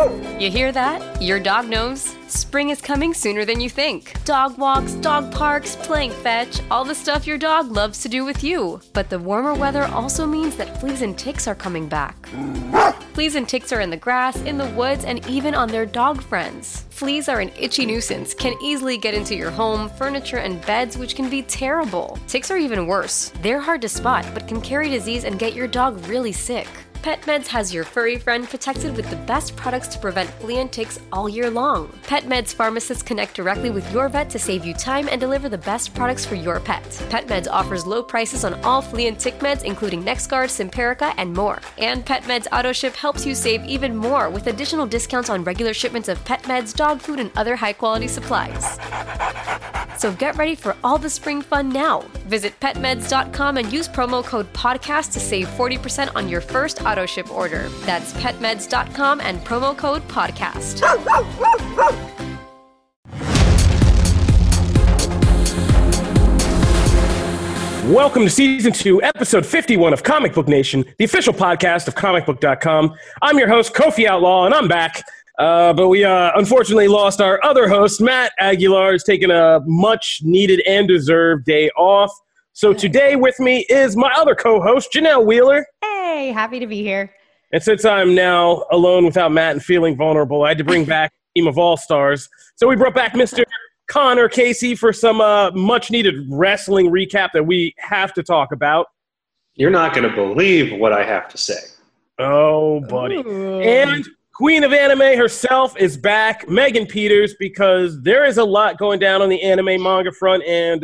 You hear that? Your dog knows. Spring is coming sooner than you think. Dog walks, dog parks, playing fetch, all the stuff your dog loves to do with you. But the warmer weather also means that fleas and ticks are coming back. Fleas and ticks are in the grass, in the woods, and even on their dog friends. Fleas are an itchy nuisance, can easily get into your home, furniture, and beds, which can be terrible. Ticks are even worse. They're hard to spot, but can carry disease and get your dog really sick. PetMeds has your furry friend protected with the best products to prevent flea and ticks all year long. PetMeds pharmacists connect directly with your vet to save you time and deliver the best products for your pet. PetMeds offers low prices on all flea and tick meds, including NexGard, Simparica, and more. And PetMeds AutoShip helps you save even more with additional discounts on regular shipments of pet meds, dog food, and other high-quality supplies. So get ready for all the spring fun now. Visit petmeds.com and use promo code PODCAST to save 40% on your first AutoShip order. That's petmeds.com and promo code PODCAST. Welcome to Season 2, Episode 51 of Comic Book Nation, the official podcast of comicbook.com. I'm your host, Kofi Outlaw, and I'm back. But we unfortunately lost our other host, Matt Aguilar, who's taking a much-needed and deserved day off. So today with me is my other co-host, Janelle Wheeler. Hey, happy to be here. And since I'm now alone without Matt and feeling vulnerable, I had to bring back a team of all-stars. So we brought back Mr. Connor Casey for some much-needed wrestling recap that we have to talk about. You're not going to believe what I have to say. Oh, buddy. Ooh. And Queen of Anime herself is back, Megan Peters, because there is a lot going down on the anime manga front, and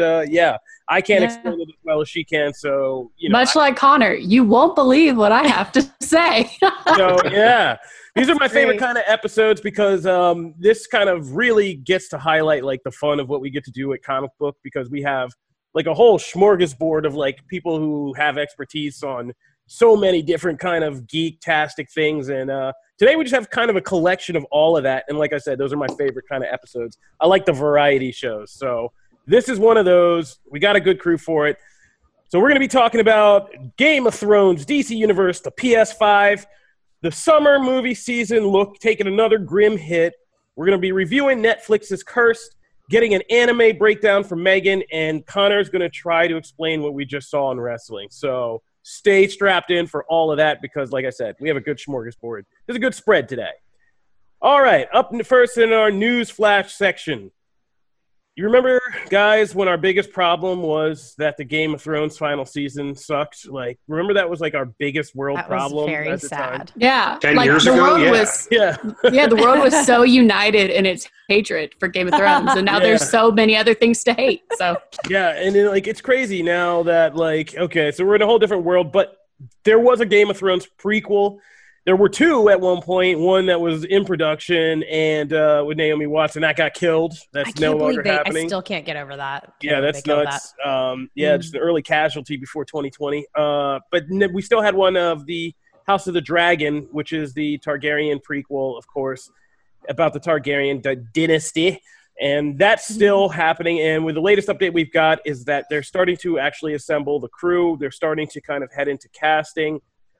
I can't explain it as well as she can, so, Much like Connor, you won't believe what I have to say. So, yeah. These are my favorite kind of episodes because this kind of really gets to highlight, like, the fun of what we get to do at Comic Book, because we have, like, a whole smorgasbord of, like, people who have expertise on so many different kind of geek-tastic things, and today we just have kind of a collection of all of that, and like I said, those are my favorite kind of episodes. I like the variety shows, so this is one of those. We got a good crew for it. So we're going to be talking about Game of Thrones, DC Universe, the PS5, the summer movie season taking another grim hit. We're going to be reviewing Netflix's Cursed, getting an anime breakdown from Megan, and Connor's going to try to explain what we just saw in wrestling. So stay strapped in for all of that because, like I said, we have a good smorgasbord. There's a good spread today. All right, up first in our news flash section. You remember, guys, when our biggest problem was that the Game of Thrones final season sucked? Like, remember that was like our biggest world problem very at the time? sad. Yeah. 10 like, years the ago? world Yeah. was Yeah. the world was so united in its hatred for Game of Thrones, and now there's so many other things to hate. So Yeah, and then, like, it's crazy now that, like, okay, so we're in a whole different world, but there was a Game of Thrones prequel. There were two at one point, one that was in production and with Naomi Watts, and that got killed. That's no longer happening. I still can't get over that. Yeah, that's nuts. Just an early casualty before 2020. But we still had one of the House of the Dragon, which is the Targaryen prequel, of course, about the Targaryen dynasty. And that's still happening. And with the latest update we've got is that they're starting to actually assemble the crew. They're starting to kind of head into casting.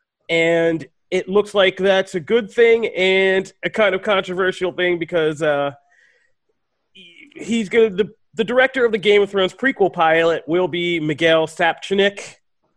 And it looks like that's a good thing and a kind of controversial thing because the director of the Game of Thrones prequel pilot will be Miguel Sapochnik,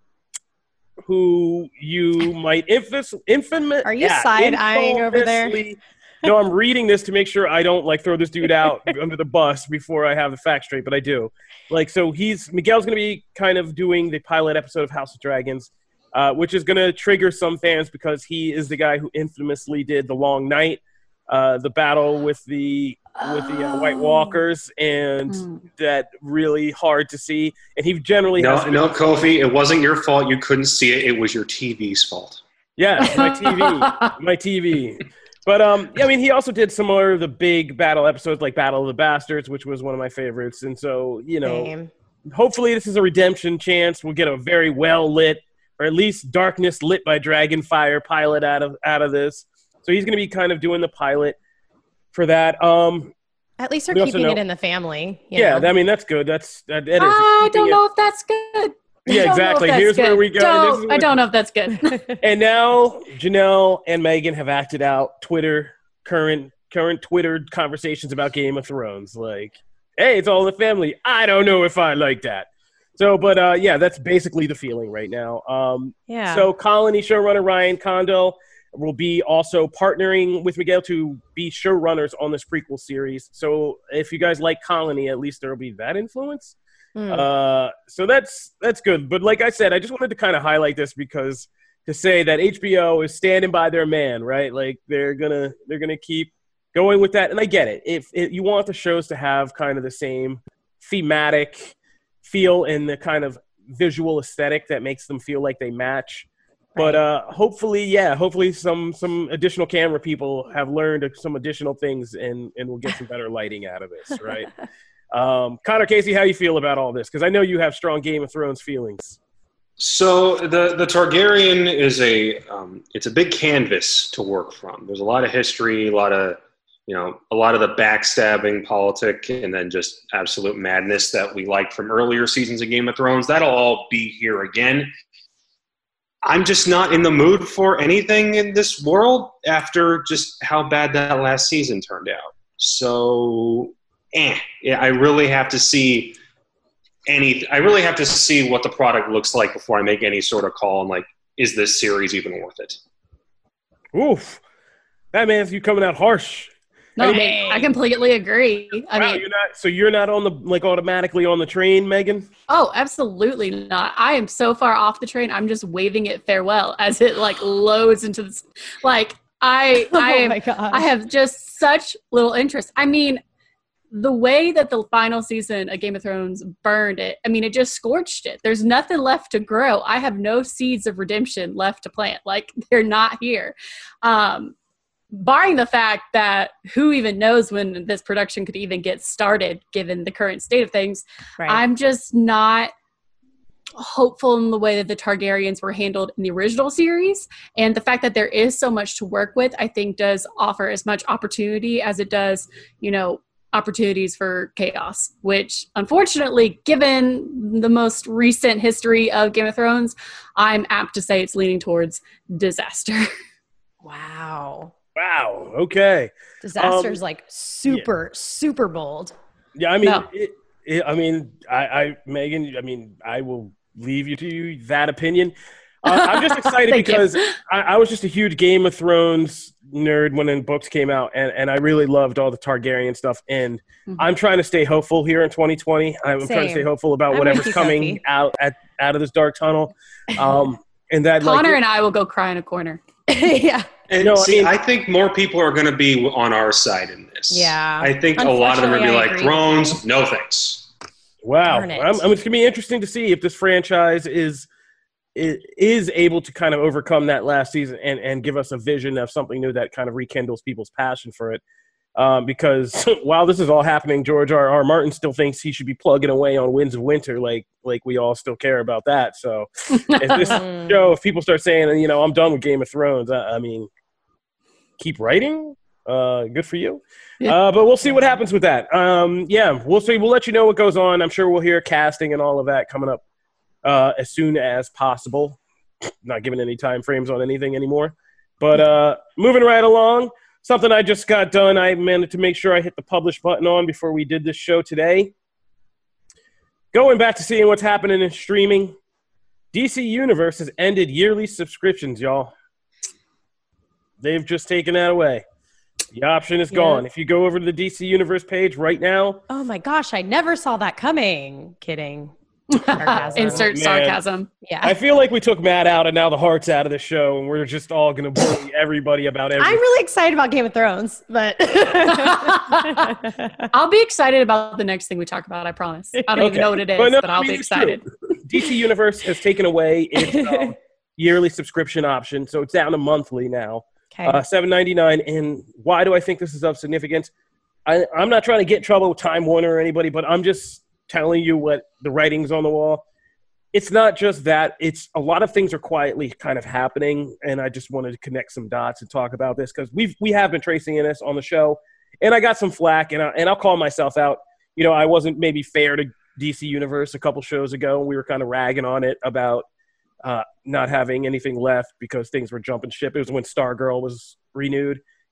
who you might infamous. Are you side-eyeing over there? No, I'm reading this to make sure I don't like throw this dude out under the bus before I have the facts straight, but I do. Like, so Miguel's going to be kind of doing the pilot episode of House of Dragons. Which is going to trigger some fans because he is the guy who infamously did The Long Night, the battle with the White Walkers, and that really hard to see. And he generally No, Kofi, it wasn't your fault. You couldn't see it. It was your TV's fault. Yeah, my TV. But, I mean, he also did some of the big battle episodes like Battle of the Bastards, which was one of my favorites. And so, hopefully this is a redemption chance. We'll get a very well-lit, or at least darkness lit by Dragonfire pilot out of this. So he's going to be kind of doing the pilot for that. At least they're keeping it in the family. I mean, that's good. That is. I don't know if that's good. Yeah, exactly. Here's where we go. I don't know if that's good. And now Janelle and Megan have acted out Twitter current Twitter conversations about Game of Thrones. Like, hey, it's all in the family. I don't know if I like that. So, but yeah, that's basically the feeling right now. So Colony showrunner Ryan Condal will be also partnering with Miguel to be showrunners on this prequel series. So if you guys like Colony, at least there will be that influence. So that's good. But like I said, I just wanted to kind of highlight this because to say that HBO is standing by their man, right? Like they're gonna keep going with that. And I get it. If you want the shows to have kind of the same thematic feel and the kind of visual aesthetic that makes them feel like they match. But hopefully some additional camera people have learned some additional things and we'll get some better lighting out of this, right? Connor Casey, how you feel about all this? Because I know you have strong Game of Thrones feelings. So the Targaryen is it's a big canvas to work from. There's a lot of history, a lot of the backstabbing politic, and then just absolute madness that we liked from earlier seasons of Game of Thrones. That'll all be here again. I'm just not in the mood for anything in this world after just how bad that last season turned out. So, I really have to see what the product looks like before I make any sort of call on, like, is this series even worth it? Oof. That man's you coming out harsh. No, I completely agree. You're not on the automatically on the train, Megan? Oh, absolutely not. I am so far off the train. I'm just waving it farewell as it loads into this. I have just such little interest. I mean, the way that the final season of Game of Thrones burned it, I mean, it just scorched it. There's nothing left to grow. I have no seeds of redemption left to plant. They're not here. Barring the fact that who even knows when this production could even get started, given the current state of things, right. I'm just not hopeful in the way that the Targaryens were handled in the original series. And the fact that there is so much to work with, I think does offer as much opportunity as it does, opportunities for chaos, which unfortunately, given the most recent history of Game of Thrones, I'm apt to say it's leaning towards disaster. Wow. Okay. Disaster's super bold. Yeah. I mean, Megan, I will leave to that opinion. I'm just excited because I was just a huge Game of Thrones nerd when the books came out, and I really loved all the Targaryen stuff. And I'm trying to stay hopeful here in 2020. I'm trying to stay hopeful about whatever's coming out of this dark tunnel. And that Connor and I will go cry in a corner. Yeah. And I think more people are going to be on our side in this. Yeah. I think a lot of them are going to be like, Thrones, no thanks. Wow. It's going to be interesting to see if this franchise is able to kind of overcome that last season and give us a vision of something new that kind of rekindles people's passion for it. Because while this is all happening, George R.R. Martin still thinks he should be plugging away on Winds of Winter, like we all still care about that. So if people start saying, I'm done with Game of Thrones, I mean, keep writing. Good for you. Yeah. But we'll see what happens with that. We'll see. We'll let you know what goes on. I'm sure we'll hear casting and all of that coming up as soon as possible. Not giving any time frames on anything anymore. But moving right along. Something I just got done, I managed to make sure I hit the publish button on before we did this show today. Going back to seeing what's happening in streaming, DC Universe has ended yearly subscriptions, y'all. They've just taken that away. The option is gone. If you go over to the DC Universe page right now. Oh my gosh, I never saw that coming. Kidding. Insert sarcasm. Yeah. I feel like we took Matt out and now the heart's out of the show and we're just all going to bully everybody about everything. I'm really excited about Game of Thrones, but I'll be excited about the next thing we talk about, I promise. I don't even know what it is, but I'll be excited. DC Universe has taken away its yearly subscription option, so it's down to monthly now. Okay. $7.99. And why do I think this is of significance? I'm not trying to get in trouble with Time Warner or anybody, but I'm just telling you what the writing's on the wall. It's not just that. It's a lot of things are quietly kind of happening, and I just wanted to connect some dots and talk about this because we have been tracing this on the show, and I got some flack, and I'll call myself out. I wasn't maybe fair to DC Universe a couple shows ago. We were kind of ragging on it about not having anything left because things were jumping ship. It was when Stargirl was renewed,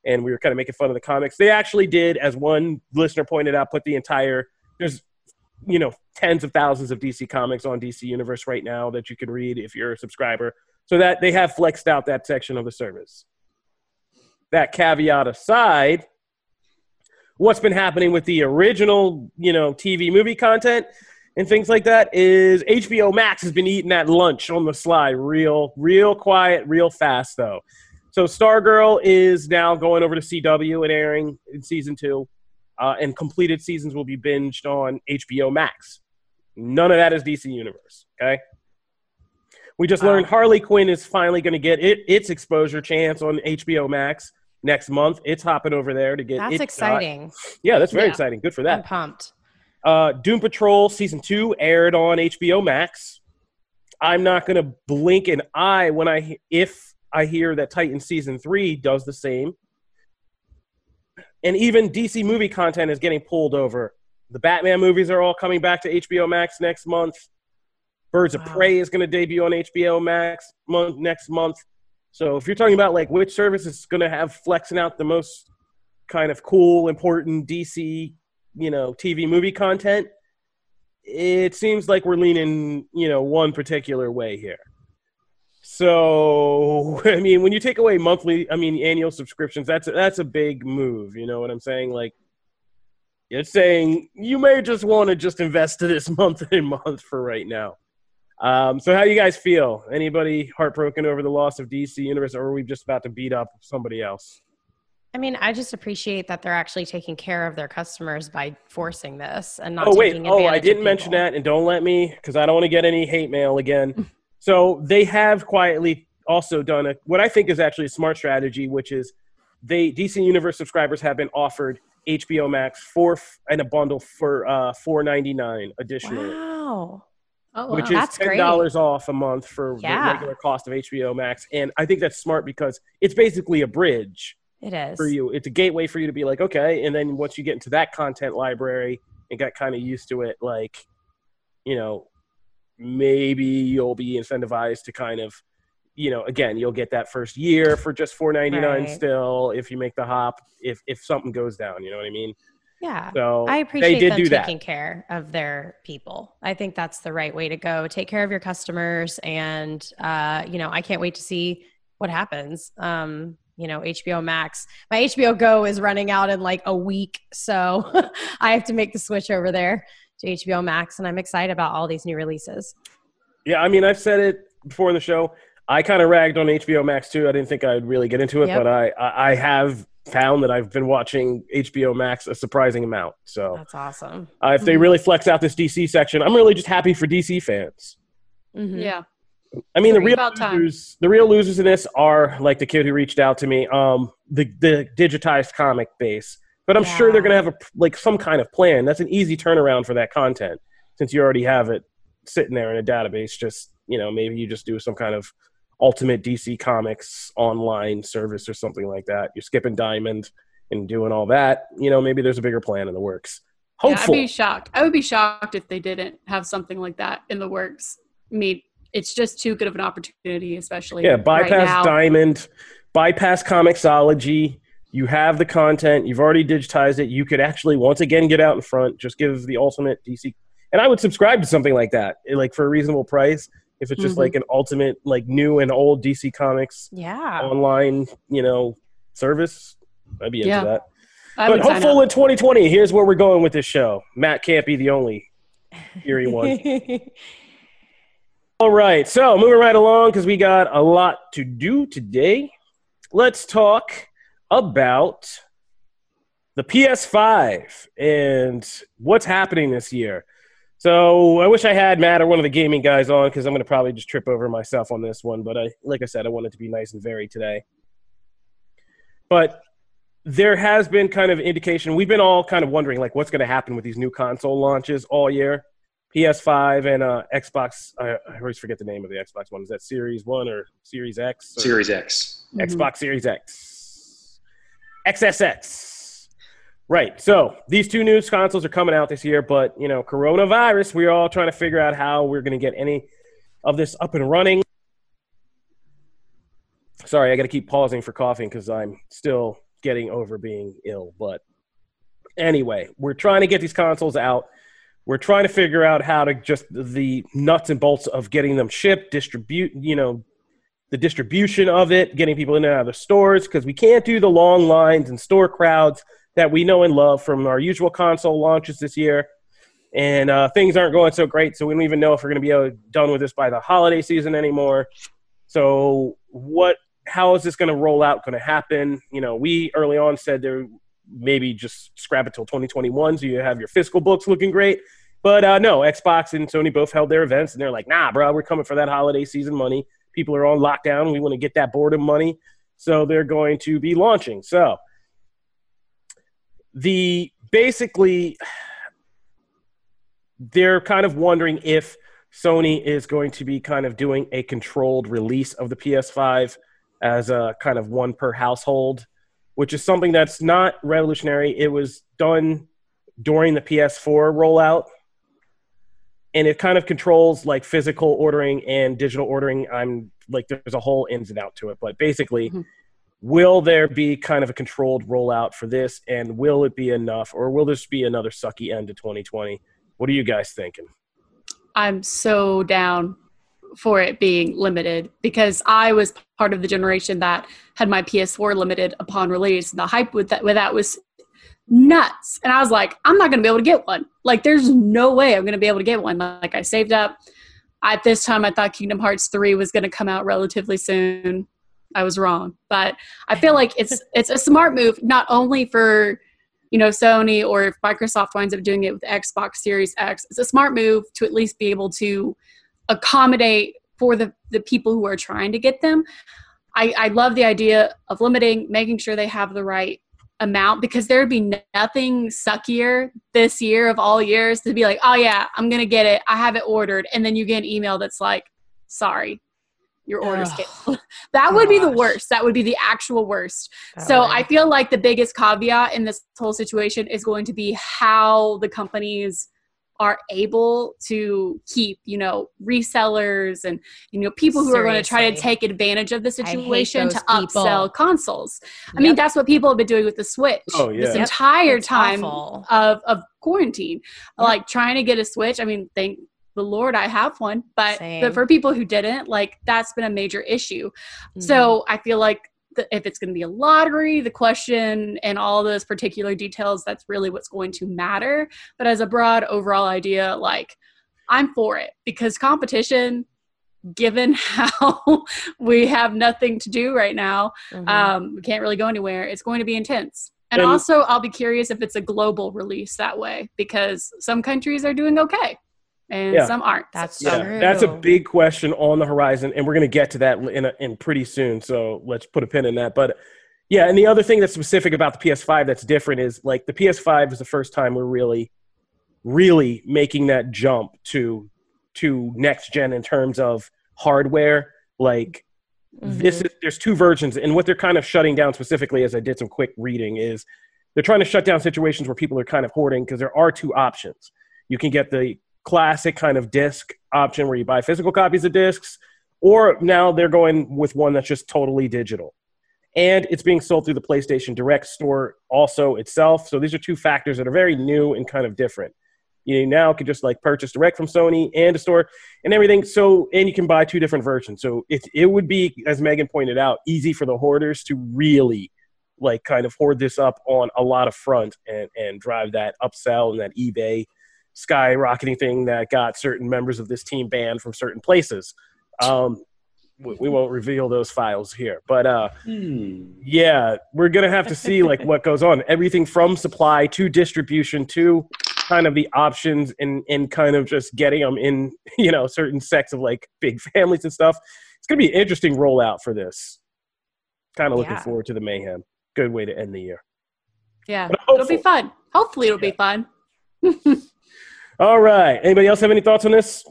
and we were kind of making fun of the comics. They actually did, as one listener pointed out, put the entire – there's, tens of thousands of DC comics on DC Universe right now that you can read if you're a subscriber. So that they have flexed out that section of the service. That caveat aside, what's been happening with the original, TV movie content and things like that is HBO Max has been eating that lunch on the sly real quiet, real fast, though. So Stargirl is now going over to CW and airing in season 2, and completed seasons will be binged on HBO Max. None of that is DC Universe, okay? We just learned Harley Quinn is finally going to get its exposure chance on HBO Max next month. It's hopping over there to get That's exciting. Yeah, that's very exciting. Good for that. I'm pumped. Doom Patrol Season 2 aired on HBO Max. I'm not going to blink an eye if I hear that Titan Season 3 does the same. And even DC movie content is getting pulled over. The Batman movies are all coming back to HBO Max next month. Birds of Prey is going to debut on HBO Max next month. So if you're talking about like which service is going to have flexing out the most kind of cool, important DC, TV movie content, it seems like we're leaning, one particular way here. So, I mean, when you take away annual subscriptions, that's a big move. You know what I'm saying? Like, it's saying you may just want to just invest this month for right now. So how do you guys feel? Anybody heartbroken over the loss of DC Universe, or are we just about to beat up somebody else? I mean, I just appreciate that they're actually taking care of their customers by forcing this and not taking advantage I didn't mention that, and don't let me, because I don't want to get any hate mail again. So they have quietly also done what I think is actually a smart strategy, which is DC Universe subscribers have been offered HBO Max in a bundle for $4.99 additionally. Wow. Oh, wow. Which is That's $10 off a month for the regular cost of HBO Max. And I think that's smart because it's basically a bridge. It is. For you. It's a gateway for you to be like, okay, and then once you get into that content library and get kind of used to it, like, maybe you'll be incentivized to kind of, again, you'll get that first year for just $4.99 still if you make the hop, if something goes down, you know what I mean? Yeah. So I appreciate them taking that. care of their people. I think that's the right way to go. Take care of your customers. And, I can't wait to see what happens. HBO Max, my HBO Go is running out in like a week. So I have to make the switch over there to HBO Max. And I'm excited about all these new releases. Yeah. I mean, I've said it before in the show. I kind of ragged on HBO Max too. I didn't think I'd really get into it, but I have found that I've been watching HBO Max a surprising amount. So that's awesome. If they really flex out this DC section, I'm really just happy for DC fans. Mm-hmm. Yeah. I mean, the real losers in this are like the kid who reached out to me, the digitized comic base. But I'm sure they're going to have some kind of plan. That's an easy turnaround for that content since you already have it sitting there in a database. Just, maybe you just do some kind of Ultimate DC Comics online service or something like that. You're skipping Diamond and doing all that. Maybe there's a bigger plan in the works. Hopefully. Yeah, I'd be shocked. I would be shocked if they didn't have something like that in the works. I mean, it's just too good of an opportunity, especially bypass right now. Diamond, bypass Comixology. You have the content. You've already digitized it. You could actually, once again, get out in front. Just give the ultimate DC. And I would subscribe to something like that, like for a reasonable price. If it's just like an ultimate, like new and old DC Comics online, service, I'd be into that. But hopeful in 2020, here's where we're going with this show. Matt can't be the only eerie one. All right, so moving right along because we got a lot to do today. Let's talk about the PS5 and what's happening this year. So I wish I had Matt or one of the gaming guys on because I'm going to probably just trip over myself on this one. But like I said, I wanted to be nice and varied today. But there has been kind of indication. We've been all kind of wondering like what's going to happen with these new console launches all year. PS5 and Xbox. I always forget the name of the Xbox one. Is that Series 1 or Series X? Series X. Xbox Series X. XSX. Right. So these two new consoles are coming out this year, but, coronavirus, we're all trying to figure out how we're going to get any of this up and running. Sorry, I got to keep pausing for coughing because I'm still getting over being ill. But anyway, we're trying to get these consoles out. We're trying to figure out how to just the nuts and bolts of getting them shipped, the distribution of it, getting people in and out of the stores, because we can't do the long lines and store crowds that we know and love from our usual console launches this year. And things aren't going so great, so we don't even know if we're going to be done with this by the holiday season anymore. So how is this going to roll out, going to happen? We early on said there maybe just scrap it till 2021 so you have your fiscal books looking great. But no, Xbox and Sony both held their events, and they're like, nah, bro, we're coming for that holiday season money. People are on lockdown. We want to get that boredom money. So they're going to be launching. So they're kind of wondering if Sony is going to be kind of doing a controlled release of the PS5 as a kind of one per household, which is something that's not revolutionary. It was done during the PS4 rollout, and it kind of controls like physical ordering and digital ordering. There's a whole ins and out to it, but basically, will there be kind of a controlled rollout for this, and will it be enough, or will this be another sucky end to 2020? What are you guys thinking? I'm so down for it being limited, because I was part of the generation that had my PS4 limited upon release. The hype with that was nuts. And I was like, I'm not going to be able to get one. Like, there's no way I'm going to be able to get one. Like, I saved up. At this time, I thought Kingdom Hearts 3 was going to come out relatively soon. I was wrong. But I feel like it's a smart move, not only for Sony, or if Microsoft winds up doing it with the Xbox Series X. It's a smart move to at least be able to accommodate for the people who are trying to get them. I love the idea of limiting, making sure they have the right amount, because there'd be nothing suckier this year of all years to be like, oh yeah, I'm going to get it. I have it ordered. And then you get an email that's like, sorry, your order's canceled. That would be the worst. That would be the actual worst. So I feel like the biggest caveat in this whole situation is going to be how the companies are able to keep, resellers and, people who are going to try to take advantage of the situation to upsell consoles. I mean, that's what people have been doing with the Switch this entire time of quarantine, like trying to get a Switch. I mean, thank the Lord I have one, but for people who didn't, like, that's been a major issue. So I feel like if it's going to be a lottery, the question and all those particular details, that's really what's going to matter. But as a broad overall idea, like, I'm for it, because competition, given how we have nothing to do right now, we can't really go anywhere. It's going to be intense. And also, I'll be curious if it's a global release that way, because some countries are doing okay and some aren't. That's true. That's a big question on the horizon, and we're going to get to that in pretty soon. So let's put a pin in that. But yeah, and the other thing that's specific about the PS5 that's different is, like, the PS5 is the first time we're really, really making that jump to next gen in terms of hardware. Like, there's two versions, and what they're kind of shutting down specifically, as I did some quick reading, is they're trying to shut down situations where people are kind of hoarding, because there are two options. You can get the classic kind of disc option where you buy physical copies of discs, or now they're going with one that's just totally digital. And it's being sold through the PlayStation Direct store also itself. So these are two factors that are very new and kind of different. You now can just like purchase direct from Sony and a store and everything. So, and you can buy two different versions. So it would be, as Megan pointed out, easy for the hoarders to really like kind of hoard this up on a lot of front and drive that upsell and that eBay skyrocketing thing that got certain members of this team banned from certain places. We won't reveal those files here, but yeah, we're gonna have to see like what goes on. Everything from supply to distribution to kind of the options and kind of just getting them in, certain sects of like big families and stuff. It's gonna be an interesting rollout for this. Kind of looking forward to the mayhem. Good way to end the year. Yeah, it'll be fun. Hopefully, it'll be fun. All right. Anybody else have any thoughts on this?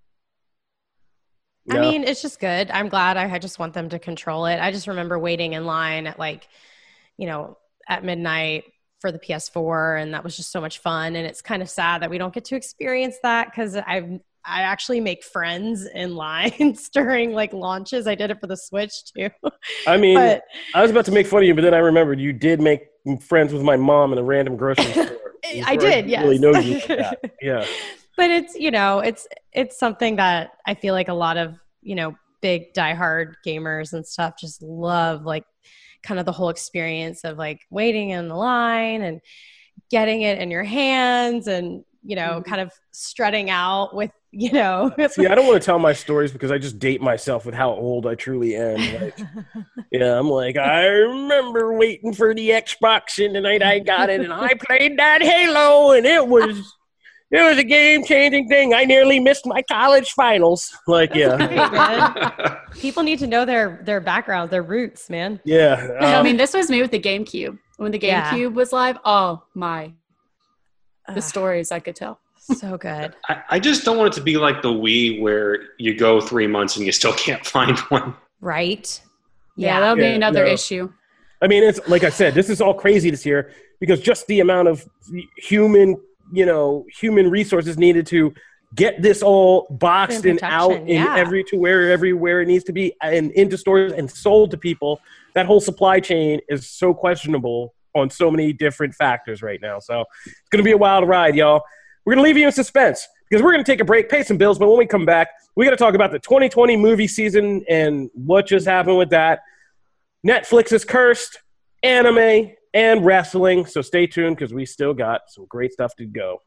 No. I mean, it's just good. I'm glad. I just want them to control it. I just remember waiting in line at at midnight for the PS4, and that was just so much fun. And it's kind of sad that we don't get to experience that, because I actually make friends in lines during like launches. I did it for the Switch too. I mean, I was about to make fun of you, but then I remembered you did make friends with my mom in a random grocery store. I did, yes. Really know you like that. Yeah. But it's, it's something that I feel like a lot of, big diehard gamers and stuff just love, like kind of the whole experience of like waiting in the line and getting it in your hands and, kind of strutting out with, See, I don't want to tell my stories because I just date myself with how old I truly am. Like, I'm like, I remember waiting for the Xbox and the night I got it and I played that Halo and it was a game-changing thing. I nearly missed my college finals. Like, Right, people need to know their background, their roots, man. Yeah. I mean, this was me with the GameCube. When the GameCube was live, oh my. The stories I could tell. So good. I just don't want it to be like the Wii where you go 3 months and you still can't find one. Right. Yeah, that'll be another issue. I mean, it's like I said, this is all crazy this year because just the amount of human resources needed to get this all boxed and out everywhere it needs to be and into stores and sold to people. That whole supply chain is so questionable on so many different factors right now. So it's going to be a wild ride, y'all. We're going to leave you in suspense because we're going to take a break, pay some bills, but when we come back, we got to talk about the 2020 movie season and what just happened with that. Netflix is cursed, anime, and wrestling. So stay tuned because we still got some great stuff to go.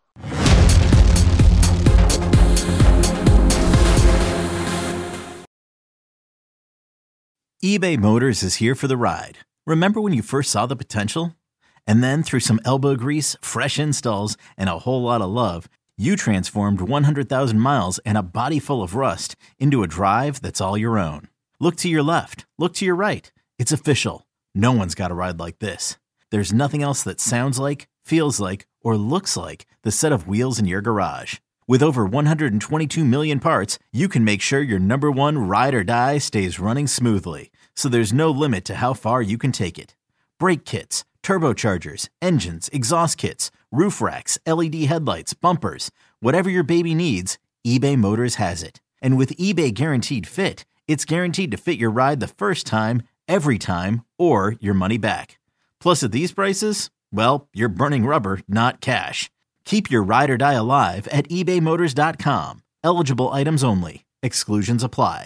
eBay Motors is here for the ride. Remember when you first saw the potential? And then through some elbow grease, fresh installs, and a whole lot of love, you transformed 100,000 miles and a body full of rust into a drive that's all your own. Look to your left. Look to your right. It's official. No one's got a ride like this. There's nothing else that sounds like, feels like, or looks like the set of wheels in your garage. With over 122 million parts, you can make sure your number one ride or die stays running smoothly. So there's no limit to how far you can take it. Brake kits, turbochargers, engines, exhaust kits, roof racks, LED headlights, bumpers, whatever your baby needs, eBay Motors has it. And with eBay Guaranteed Fit, it's guaranteed to fit your ride the first time, every time, or your money back. Plus at these prices, well, you're burning rubber, not cash. Keep your ride or die alive at ebaymotors.com. Eligible items only. Exclusions apply.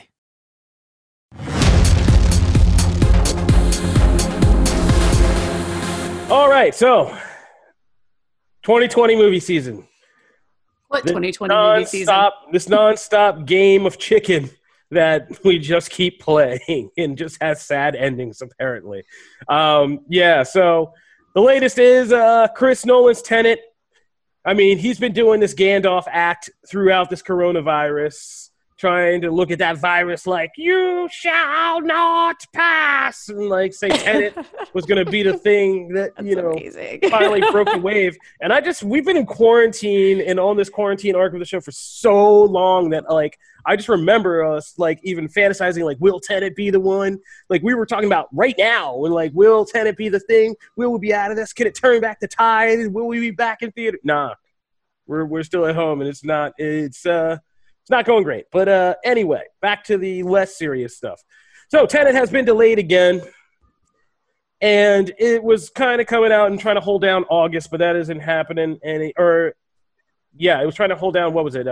All right, so 2020 movie season. What 2020 movie season? This nonstop game of chicken that we just keep playing and just has sad endings, apparently. So the latest is Chris Nolan's Tenet. I mean, he's been doing this Gandalf act throughout this coronavirus, trying to look at that virus like, you shall not pass, and like say Tenet was going to be the thing that, finally broke the wave. And we've been in quarantine and on this quarantine arc of the show for so long that like, I just remember us like even fantasizing like, will Tenet be the one? Like we were talking about right now and like, will Tenet be the thing? Will we be out of this? Can it turn back the tide? Will we be back in theater? Nah, we're still at home and it's not going great. But anyway, back to the less serious stuff. So Tenet has been delayed again. And it was kind of coming out and trying to hold down August, but that isn't happening. It was trying to hold down, what was it?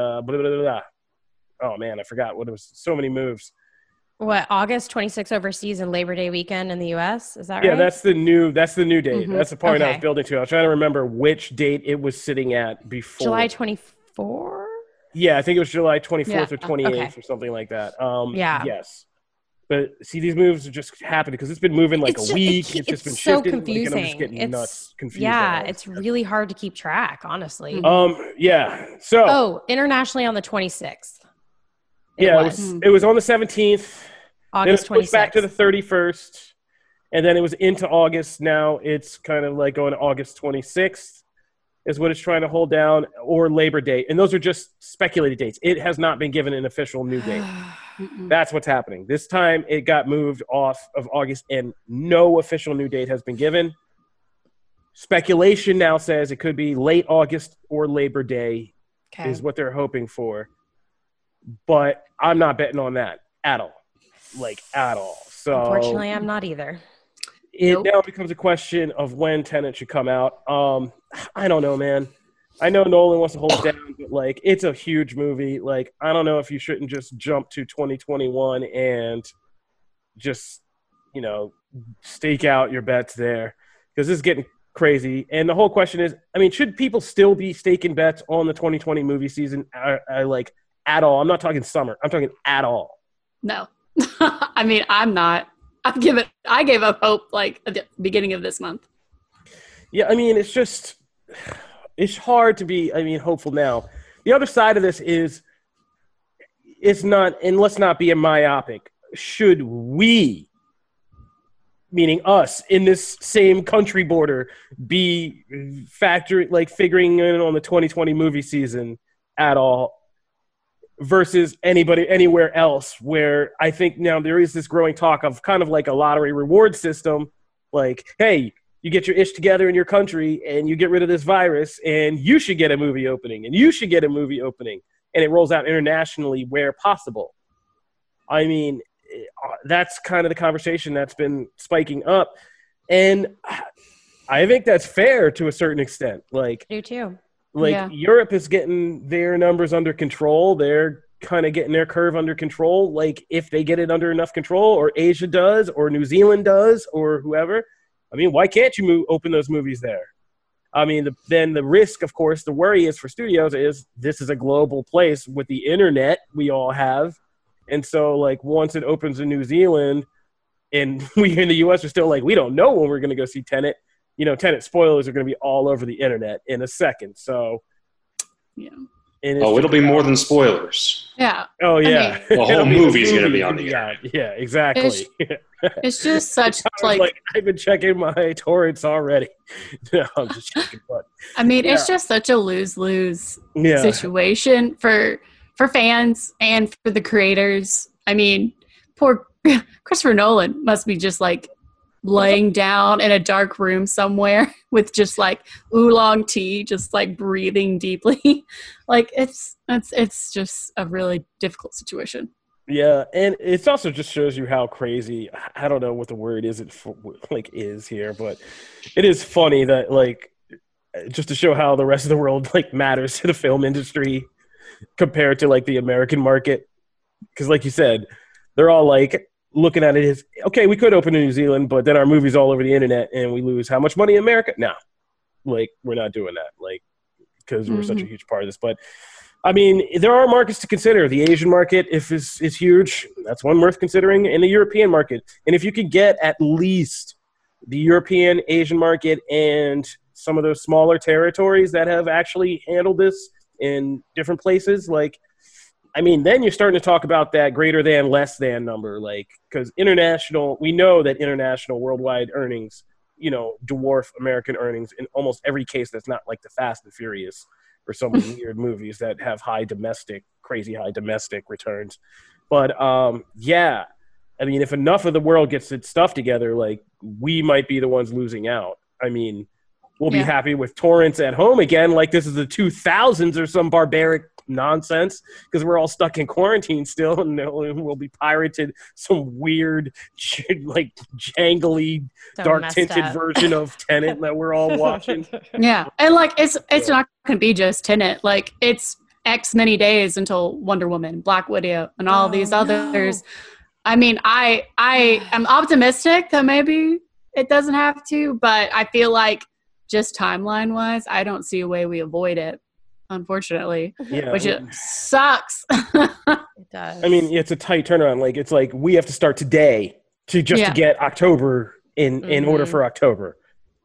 Oh, man, I forgot what it was. So many moves. What, August 26th overseas and Labor Day weekend in the U.S.? Is that right? Yeah, that's the new date. Mm-hmm. That's the point I was building to. I was trying to remember which date it was sitting at before. July 24? Yeah, I think it was July 24th or 28th or something like that. Yes. But see, these moves are just happening because it's been moving like a week. It's just been so shifted. Confusing. Like, I'm just getting nuts confused. Yeah, it's really hard to keep track, honestly. Yeah. So. Internationally on the 26th. It was on the 17th. August 26th. Then it pushed back to the 31st. And then it was into August. Now it's kind of like going to August 26th is what it's trying to hold down, or Labor Day. And those are just speculated dates. It has not been given an official new date. That's what's happening. This time it got moved off of August and no official new date has been given. Speculation now says it could be late August or Labor Day is what they're hoping for. but I'm not betting on that at all. Like, at all. So unfortunately, I'm not either. It now becomes a question of when Tenet should come out. I don't know, man. I know Nolan wants to hold it down, but, like, it's a huge movie. Like, I don't know if you shouldn't just jump to 2021 and just, you know, stake out your bets there, because this is getting crazy. And the whole question is, I mean, should people still be staking bets on the 2020 movie season, like, at all? I'm not talking summer. I'm talking at all. No. I mean, I'm not. I gave up hope, like, at the beginning of this month. Yeah, I mean, it's hard to be, hopeful now. The other side of this is, it's not, and let's not be a myopic, should we, meaning us, in this same country border, be figuring in on the 2020 movie season at all versus anybody anywhere else, where I think now there is this growing talk of kind of like a lottery reward system, like, hey, you get your ish together in your country and you get rid of this virus and you should get a movie opening and you should get a movie opening, and it rolls out internationally where possible. I mean, that's kind of the conversation that's been spiking up, and I think that's fair to a certain extent. Like, I do too. Like, yeah. Europe is getting their numbers under control. They're kind of getting their curve under control. Like, if they get it under enough control, or Asia does, or New Zealand does, or whoever, I mean, why can't you open those movies there? I mean, then the risk, of course, the worry is for studios is this is a global place with the internet we all have. And so, like, once it opens in New Zealand and we in the U.S. are still like, we don't know when we're going to go see Tenet. You know, Tenet spoilers are going to be all over the internet in a second. So, yeah. It'll be more than spoilers. Yeah. Oh, yeah. The whole movie's going to be on the internet. Yeah, exactly. It's just such, like, I've been checking my torrents already. No, I'm just checking. But, I mean, it's just such a lose-lose situation for fans and for the creators. I mean, poor Christopher Nolan must be just, like, laying down in a dark room somewhere with just, like, oolong tea, just, like, breathing deeply. Like, it's just a really difficult situation. Yeah, and it also just shows you how crazy, I don't know what the word is here, but it is funny that, like, just to show how the rest of the world, like, matters to the film industry compared to, like, the American market. Because, like you said, they're all, like, looking at it as, okay, we could open in New Zealand, but then our movie's all over the internet and we lose how much money in America? No, like, we're not doing that, like, because we're such a huge part of this. But, I mean, there are markets to consider. The Asian market, if is huge, that's one worth considering, and the European market. And if you could get at least the European, Asian market, and some of those smaller territories that have actually handled this in different places, like, I mean, then you're starting to talk about that greater than, less than number, like, because international, we know that international worldwide earnings, you know, dwarf American earnings in almost every case that's not like the Fast and Furious or some weird movies that have crazy high domestic returns. But, yeah, I mean, if enough of the world gets its stuff together, like, we might be the ones losing out. I mean, we'll be happy with torrents at home again, like this is the 2000s or some barbaric nonsense, because we're all stuck in quarantine still, and we'll be pirated some weird, like, jangly, dark-tinted version of Tenet that we're all watching. Yeah, and, like, it's not going to be just Tenet. Like, it's X many days until Wonder Woman, Black Widow, and all these others. No. I mean, I am optimistic that maybe it doesn't have to, but I feel like just timeline-wise, I don't see a way we avoid it, unfortunately, which it sucks. It does. I mean, it's a tight turnaround. Like, it's like we have to start today to get October in order for October.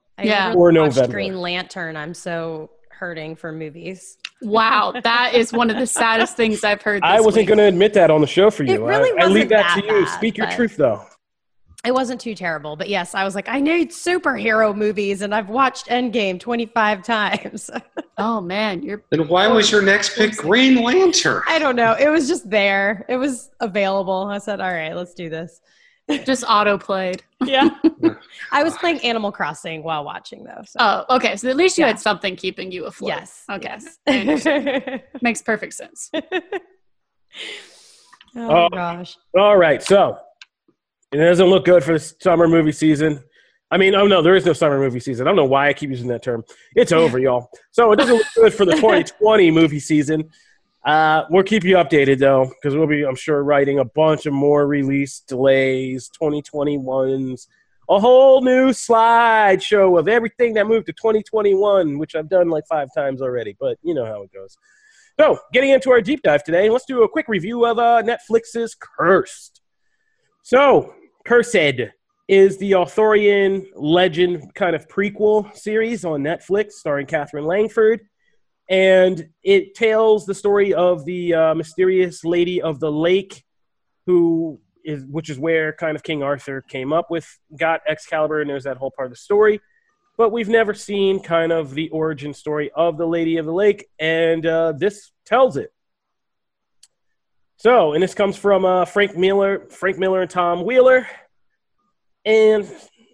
Or November. Green Lantern. I'm so hurting for movies. Wow, that is one of the saddest things I've heard. I wasn't going to admit that on the show for you. It really wasn't I leave that to you. Bad, Speak your truth, though. It wasn't too terrible, but yes, I was like, I need superhero movies, and I've watched Endgame 25 times. Oh man, Then why was your next pick Green Lantern? I don't know. It was just there. It was available. I said, all right, let's do this. Just auto-played. Yeah. I was playing Animal Crossing while watching, though. So. Oh, okay. So at least you had something keeping you afloat. Yes. Okay. Yes. Makes perfect sense. Oh gosh. All right, so it doesn't look good for the summer movie season. I mean, oh no, there is no summer movie season. I don't know why I keep using that term. It's over, y'all. So it doesn't look good for the 2020 movie season. We'll keep you updated, though, because we'll be, I'm sure, writing a bunch of more release delays, 2021s, a whole new slideshow of everything that moved to 2021, which I've done like 5 times already, but you know how it goes. So, getting into our deep dive today, let's do a quick review of Netflix's Cursed. So, Cursed is the Arthurian legend kind of prequel series on Netflix starring Catherine Langford. And it tells the story of the mysterious Lady of the Lake, which is where kind of King Arthur got Excalibur, and there's that whole part of the story. But we've never seen kind of the origin story of the Lady of the Lake, and this tells it. So, and this comes from Frank Miller and Tom Wheeler. And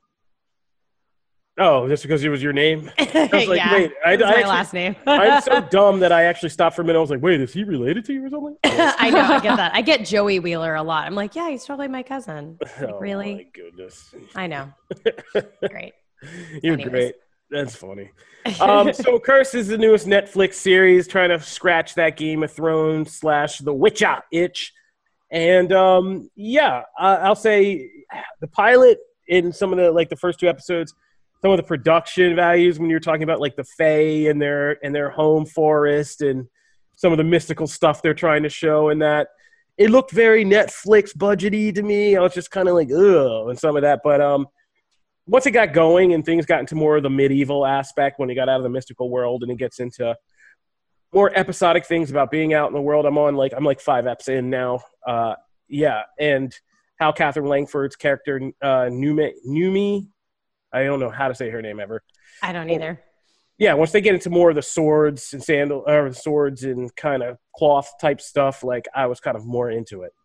just because it was your name? I was like, wait, my last name. I'm so dumb that I actually stopped for a minute. I was like, wait, is he related to you or something? I know, I get that. I get Joey Wheeler a lot. I'm like, yeah, he's totally my cousin. Like, really? Oh my goodness. I know. Great. You're great. That's funny. So Curse is the newest Netflix series trying to scratch that Game of Thrones / The Witcher itch. And I'll say the pilot in some of the first 2 episodes, some of the production values when you're talking about like the Fae and their home forest and some of the mystical stuff they're trying to show, and that it looked very Netflix budgety to me. I was just kind of like, ugh, and some of that. But once it got going and things got into more of the medieval aspect, when it got out of the mystical world and it gets into more episodic things about being out in the world, I'm like 5 eps in now. And how Catherine Langford's character Numi, I don't know how to say her name ever. I don't either. Yeah, once they get into more of the swords and swords and kind of cloth type stuff, like I was kind of more into it.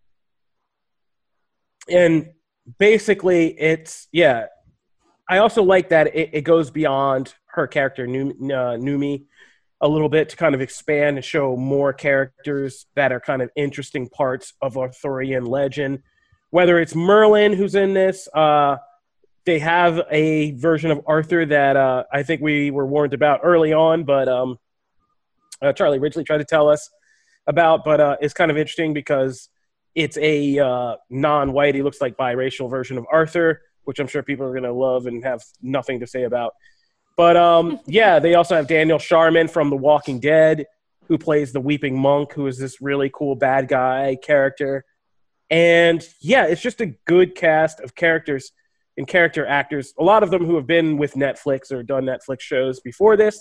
And basically, I also like that it goes beyond her character Numi a little bit to kind of expand and show more characters that are kind of interesting parts of Arthurian legend. Whether it's Merlin who's in this, they have a version of Arthur that I think we were warned about early on, but Charlie Ridgely tried to tell us about. But it's kind of interesting because it's a non-white, he looks like biracial version of Arthur, which I'm sure people are going to love and have nothing to say about. But they also have Daniel Sharman from The Walking Dead, who plays the Weeping Monk, who is this really cool bad guy character. And it's just a good cast of characters and character actors, a lot of them who have been with Netflix or done Netflix shows before this,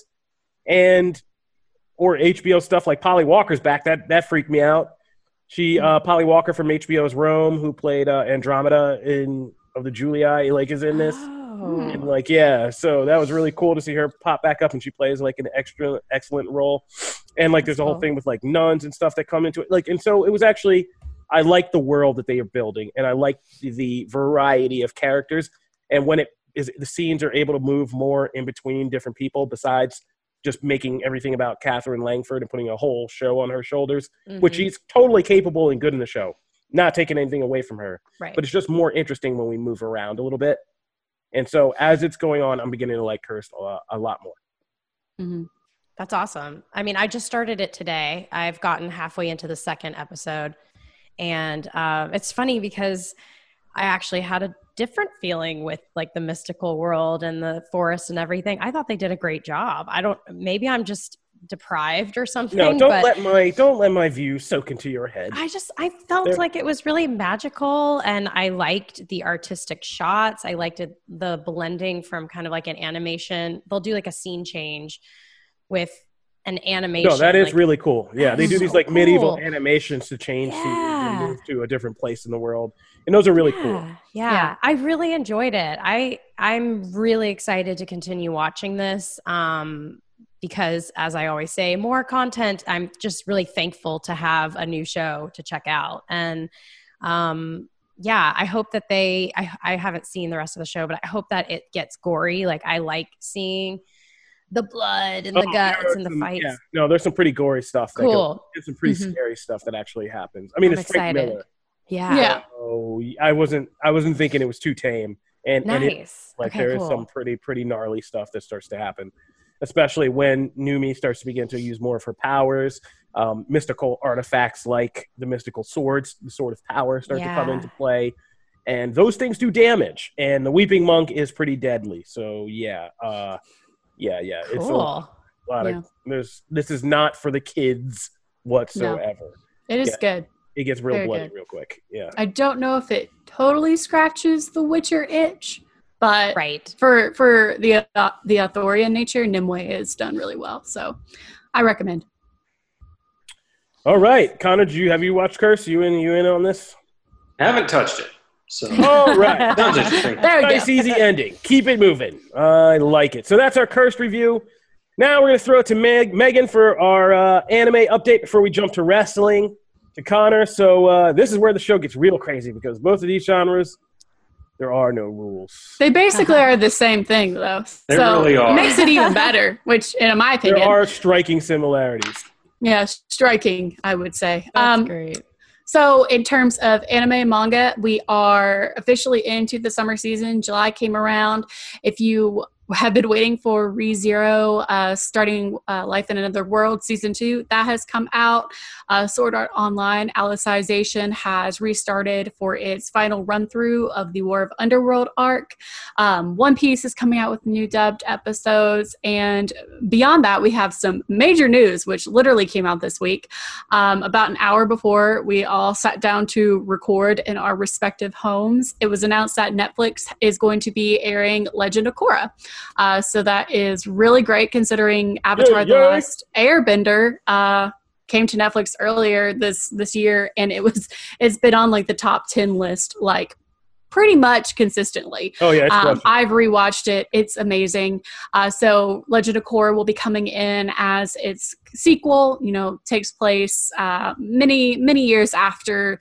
or HBO stuff. Like Polly Walker's back. That freaked me out. Polly Walker from HBO's Rome, who played Andromeda of the Julii, is in this. And so that was really cool to see her pop back up, and she plays like an excellent role. And there's a whole thing with nuns and stuff that come into it. And so it was actually, I like the world that they are building, and I like the variety of characters. And when the scenes are able to move more in between different people, besides just making everything about Catherine Langford and putting a whole show on her shoulders, which she's totally capable and good in the show. Not taking anything away from her, right? But it's just more interesting when we move around a little bit. And so as it's going on, I'm beginning to like Cursed a lot more. Mm-hmm. That's awesome. I mean, I just started it today. I've gotten halfway into the 2nd episode. And it's funny because I actually had a different feeling with the mystical world and the forest and everything. I thought they did a great job. Maybe I'm just deprived or something. No, don't let my view soak into your head. I felt like it was really magical, and I liked the artistic shots. I liked the blending from kind of like an animation. They'll do a scene change with an animation. No, that is really cool. Yeah, they do these medieval animations to change scenes and move to a different place in the world. And those are really cool. Yeah, I really enjoyed it. I'm really excited to continue watching this because, as I always say, more content. I'm just really thankful to have a new show to check out. And I hope that I haven't seen the rest of the show, but I hope that it gets gory. I like seeing the blood and the guts and the fights. Yeah, no, there's some pretty gory stuff. Cool. There's some pretty scary stuff that actually happens. I mean, I'm it's Frank excited. Miller. Yeah. So I wasn't thinking it was too tame. And Nice. there is some pretty gnarly stuff that starts to happen, especially when Numi starts to begin to use more of her powers. Mystical artifacts like the mystical swords, the Sword of Power, start to come into play. And those things do damage. And the Weeping Monk is pretty deadly. So, yeah. Cool. It's a lot of this is not for the kids whatsoever. No. It is good. It gets real Very bloody good. real quick. Yeah. I don't know if it totally scratches the Witcher itch, but Right. for the Arthurian nature, Nimue is done really well. So I recommend. All right. Connor, have you watched Curse? You in on this? I haven't touched it. So All right. sounds interesting. There we Nice, go. easy ending. Keep it moving. I like it. So that's our Cursed review. Now we're going to throw it to Megan for our anime update before we jump to wrestling, to Connor. So this is where the show gets real crazy because both of these genres, there are no rules. They basically are the same thing, though. They so really are. It makes it even better, which, in my opinion, There are striking similarities. yeah, striking, I would say. That's great. So in terms of anime and manga, we are officially into the summer season. July came around. If you have been waiting for ReZero, starting Life in Another World Season 2, that has come out. Sword Art Online Alicization has restarted for its final run-through of the War of Underworld arc. One Piece is coming out with new dubbed episodes. And beyond that, we have some major news, which literally came out this week. About an hour before we all sat down to record in our respective homes, it was announced that Netflix is going to be airing Legend of Korra. So that is really great considering Avatar The Last Airbender came to Netflix earlier this year, and it's been on like the top 10 list like pretty much consistently. Oh yeah, I've rewatched it. It's amazing. So Legend of Korra will be coming in as its sequel, takes place many years after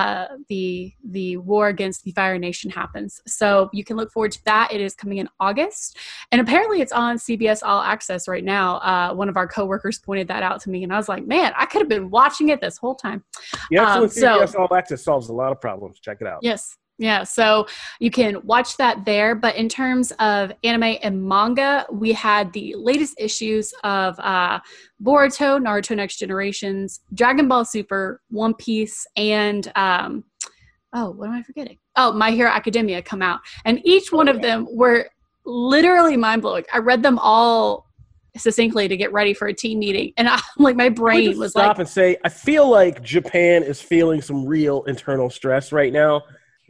the war against the Fire Nation happens. So you can look forward to that. It is coming in August. And apparently it's on CBS All Access right now. One of our coworkers pointed that out to me, and I was like, man, I could have been watching it this whole time. The excellent CBS All Access solves a lot of problems. Check it out. Yes. Yeah, so you can watch that there. But in terms of anime and manga, we had the latest issues of Boruto, Naruto Next Generations, Dragon Ball Super, One Piece, and what am I forgetting? Oh, My Hero Academia come out. And each one of them were literally mind-blowing. I read them all succinctly to get ready for a team meeting, and my brain was stop and say, I feel like Japan is feeling some real internal stress right now.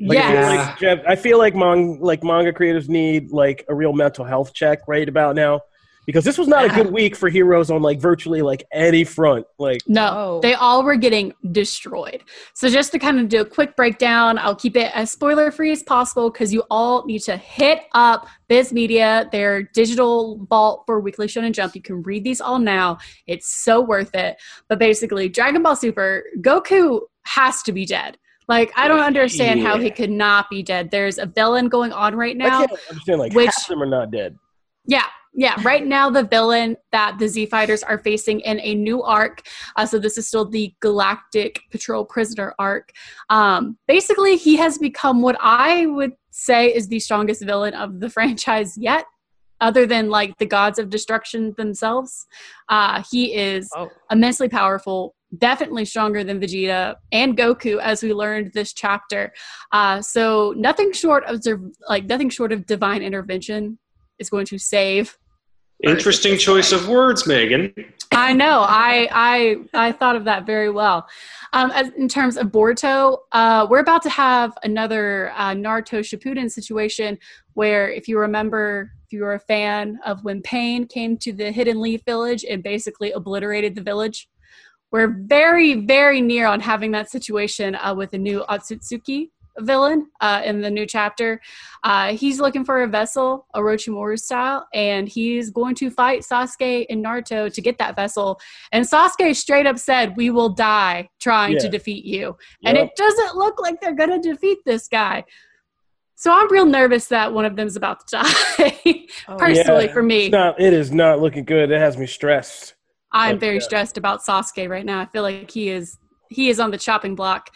I feel like manga creators need like a real mental health check right about now, because this was not a good week for heroes on like virtually like any front. They all were getting destroyed. So just to kind of do a quick breakdown, I'll keep it as spoiler free as possible because you all need to hit up Viz Media, their digital vault for Weekly Shonen Jump. You can read these all now. It's so worth it. But basically, Dragon Ball Super, Goku has to be dead. I don't understand how he could not be dead. There's a villain going on right now. I can't understand, half of them are not dead. Yeah. Right now, the villain that the Z Fighters are facing in a new arc. So this is still the Galactic Patrol Prisoner arc. Basically, he has become what I would say is the strongest villain of the franchise yet, other than the Gods of Destruction themselves. He is immensely powerful. Definitely stronger than Vegeta and Goku, as we learned this chapter. So nothing short of divine intervention is going to save. Interesting choice of words, Megan. I know. I thought of that very well. In terms of Boruto, we're about to have another Naruto Shippuden situation where, if you remember, if you were a fan of when Pain came to the Hidden Leaf Village and basically obliterated the village. We're very, very near on having that situation with a new Otsutsuki villain in the new chapter. He's looking for a vessel, Orochimaru style, and he's going to fight Sasuke and Naruto to get that vessel. And Sasuke straight up said, "We will die trying to defeat you." And it doesn't look like they're going to defeat this guy. So I'm real nervous that one of them is about to die. Personally, for me. It is not looking good. It has me stressed. I'm very stressed about Sasuke right now. I feel like he is on the chopping block.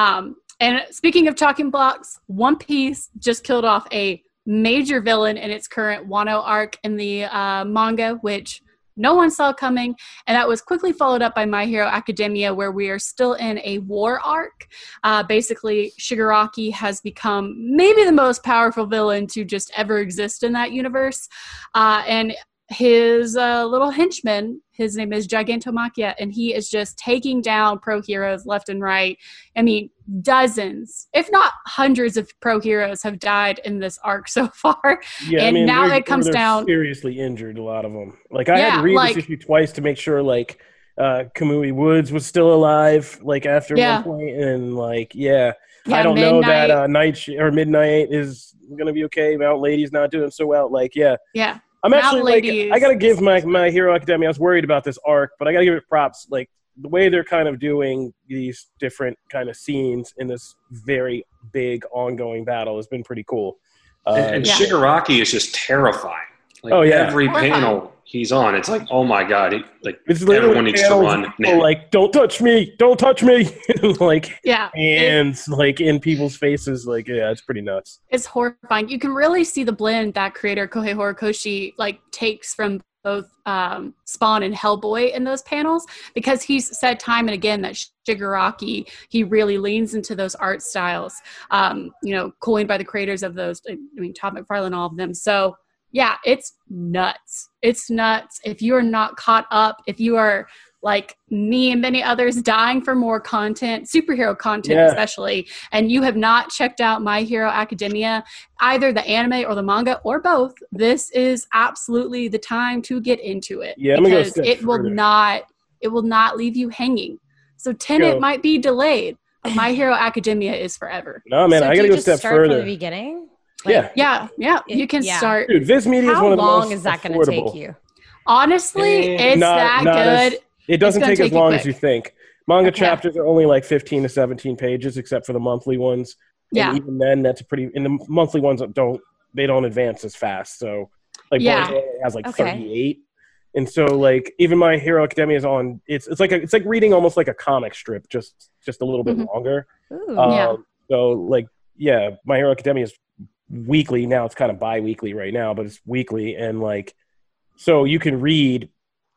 And speaking of chopping blocks, One Piece just killed off a major villain in its current Wano arc in the manga, which no one saw coming. And that was quickly followed up by My Hero Academia, where we are still in a war arc. Basically, Shigaraki has become maybe the most powerful villain to just ever exist in that universe. And his little henchman, his name is Gigantomachia, and he is just taking down pro heroes left and right. I mean, dozens, if not hundreds of pro heroes have died in this arc so far. Yeah, and now it comes they're down seriously injured, a lot of them. Like, I had to read this issue twice to make sure, like, Kamui Woods was still alive, like, after one point. And, like, I don't know that Midnight is going to be okay. Mount Lady's not doing so well. Like, I'm actually, I got to give my Hero Academia, I was worried about this arc, but I got to give it props. Like, the way they're kind of doing these different kind of scenes in this very big ongoing battle has been pretty cool. And Shigaraki is just terrifying. Like, every panel he's on, it's like, oh my God, everyone needs to run now. Like, don't touch me, like, hands like in people's faces. Like, it's pretty nuts. It's horrifying. You can really see the blend that creator Kohei Horikoshi like takes from both Spawn and Hellboy in those panels, because he's said time and again that Shigaraki, he really leans into those art styles, coined by the creators of those. I mean, Todd McFarlane, all of them. So yeah, it's nuts. It's nuts. If you are not caught up, if you are like me and many others dying for more content, superhero content especially, and you have not checked out My Hero Academia, either the anime or the manga or both, this is absolutely the time to get into it. Yeah, because it will not leave you hanging. So Tenet might be delayed, but My Hero Academia is forever. No, man, I got to go a step further. From the beginning? Like, you can start. Dude, Viz Media is one of the most How long is that going to take you? Honestly, it's that good. It doesn't take as long as you think. Manga chapters are only like 15 to 17 pages, except for the monthly ones. Yeah. And even then, that's and the monthly ones don't advance as fast. So, like, Boruto has like 38. And so, like, even My Hero Academia is on. It's like reading almost like a comic strip, just a little bit longer. So, like, My Hero Academia is weekly now. It's kind of bi-weekly right now, but it's weekly, and like, so you can read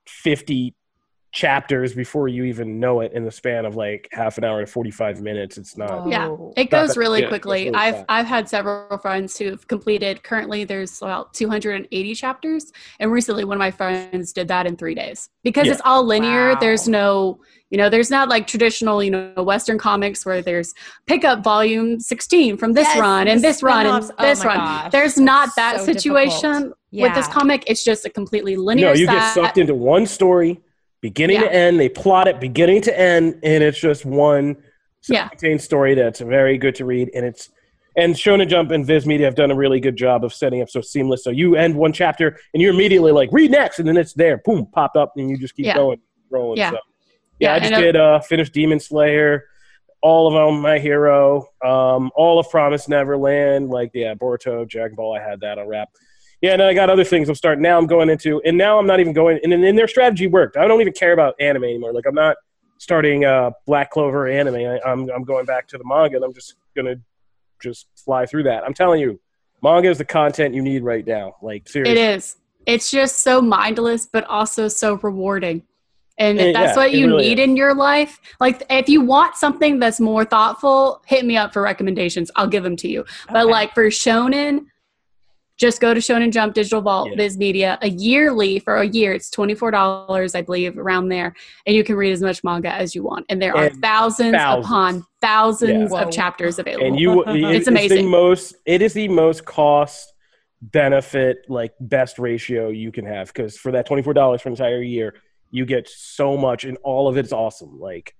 50 chapters before you even know it in the span of like half an hour to 45 minutes. It's not. It goes really quickly. Really I've had several friends who've completed. Currently, there's about 280 chapters, and recently one of my friends did that in 3 days because it's all linear. There's no, there's not like traditional, Western comics where there's pick up volume 16 from this run and this run and this run. Gosh. There's not that situation with this comic. It's just a completely linear. No, you get sucked into one story. Beginning to end, they plot it beginning to end, and it's just one self-contained story that's very good to read. And Shonen Jump and Viz Media have done a really good job of setting up so seamless. So you end one chapter, and you're immediately like, read next, and then it's there, boom, popped up, and you just keep going, rolling. So, I just did finish Demon Slayer, all of them, My Hero, all of Promised Neverland, Boruto, Dragon Ball. I had that on wrap. Yeah, and I got other things I'm going into, and now I'm not even going, and their strategy worked. I don't even care about anime anymore. Like, I'm not starting Black Clover anime. I'm going back to the manga, and I'm just going to just fly through that. I'm telling you, manga is the content you need right now. Like, seriously. It is. It's just so mindless, but also so rewarding. And that's what you really need in your life. Like, if you want something that's more thoughtful, hit me up for recommendations. I'll give them to you. Okay. But, like, for shonen, just go to Shonen Jump, Digital Vault, Viz Media. For a year, it's $24, I believe, around there. And you can read as much manga as you want. And there are thousands upon thousands of chapters available. And it's amazing. It is the most cost benefit, like, best ratio you can have. Because for that $24 for an entire year, you get so much, and all of it's awesome. Like,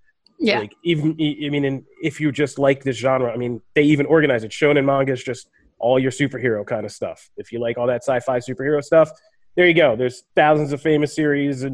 even, I mean, and if you just like this genre, I mean, they even organize it. Shonen manga is just all your superhero kind of stuff. If you like all that sci-fi superhero stuff, there you go. There's thousands of famous series and,